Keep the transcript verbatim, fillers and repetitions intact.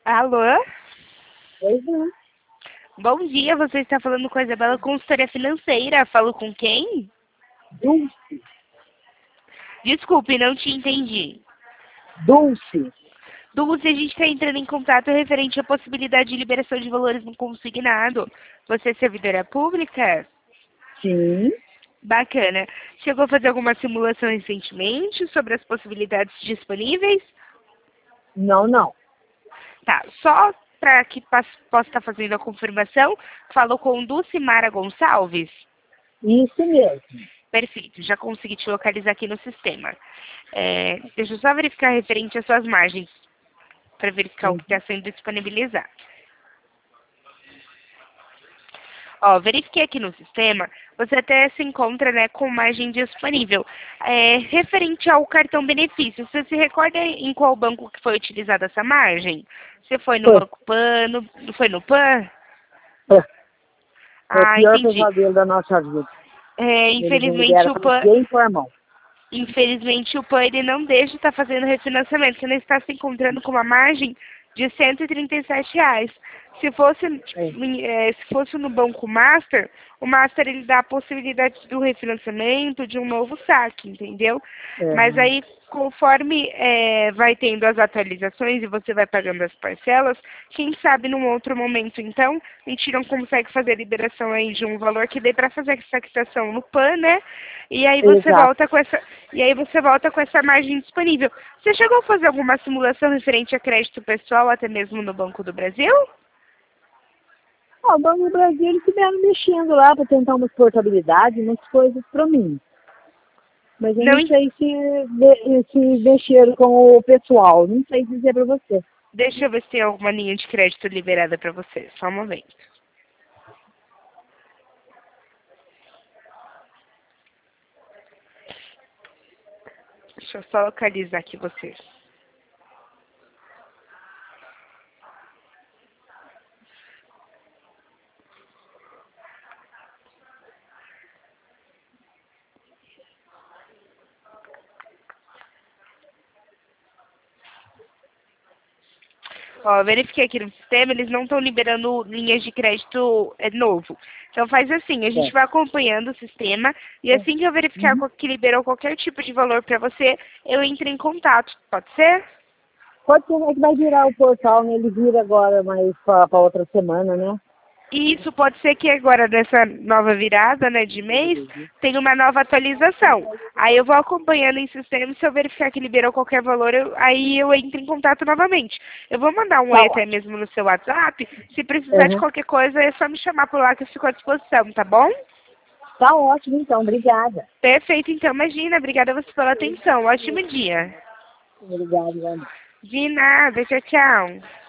Alô? Pois é. Bom dia, você está falando com a Isabela, consultoria financeira. Falo com quem? Dulce. Desculpe, não te entendi. Dulce. Dulce, a gente está entrando em contato referente à possibilidade de liberação de valores no consignado. Você é servidora pública? Sim. Bacana. Chegou a fazer alguma simulação recentemente sobre as possibilidades disponíveis? Não, não. Tá, só para que pas- possa estar fazendo a confirmação, falou com Dulcimara Gonçalves? Isso mesmo. Perfeito, já consegui te localizar aqui no sistema. É, deixa eu só verificar referente às suas margens, para verificar o Uhum. que está sendo disponibilizado. Ó, verifiquei aqui no sistema, você até se encontra, né, com margem disponível. É, referente ao cartão benefício, você se recorda em qual banco que foi utilizada essa margem? Você foi no Foi. Banco Pan, no, foi no Pan? É, é o Ah, pior entendi. pesadelo da nossa vida. É, Eles não infelizmente liberam o Pan, ninguém por mão. infelizmente o Pan ele não deixa estar fazendo refinanciamento. Você não está se encontrando com uma margem de cento e trinta e sete reais. Se fosse, É. eh, se fosse no Banco Master, o Master ele dá a possibilidade do refinanciamento, de um novo saque, entendeu? É. Mas aí, conforme eh, vai tendo as atualizações e você vai pagando as parcelas, quem sabe num outro momento, então, a gente não consegue fazer a liberação aí de um valor que dê para fazer essa quitação no Pan, né? E aí você Exato. volta com essa, e aí você volta com essa margem disponível. Você chegou a fazer alguma simulação referente a crédito pessoal, até mesmo no Banco do Brasil? Ó, o Banco do Brasil, eles estiveram mexendo lá para tentar uma portabilidade, umas coisas para mim. Mas eu Não, não en- sei se, de- se mexeram com o pessoal. Não sei dizer para você. deixa eu ver se tem alguma linha de crédito liberada para você. Só um momento. Deixa eu só localizar aqui você. Ó, verifiquei aqui no sistema, eles não estão liberando linhas de crédito é, novo. Então faz assim, a gente É. vai acompanhando o sistema e assim que eu verificar Uhum. qual- que liberou qualquer tipo de valor para você, eu entro em contato. Pode ser? Pode ser, é que vai virar o portal, né? Ele vira agora, mas para outra semana, né? E isso pode ser que agora, nessa nova virada, né, de mês, tenha uma nova atualização. Aí eu vou acompanhando em sistema, se eu verificar que liberou qualquer valor, eu- aí eu entro em contato novamente. Eu vou mandar um Tá oi até ótimo. mesmo no seu WhatsApp. Se precisar de Uhum. qualquer coisa, é só me chamar por lá que eu fico à disposição, tá bom? Tá ótimo, então. Obrigada. Perfeito, então, imagina. Obrigada a você pela atenção. Ótimo dia. Obrigada, igualmente. De nada. Tchau, tchau.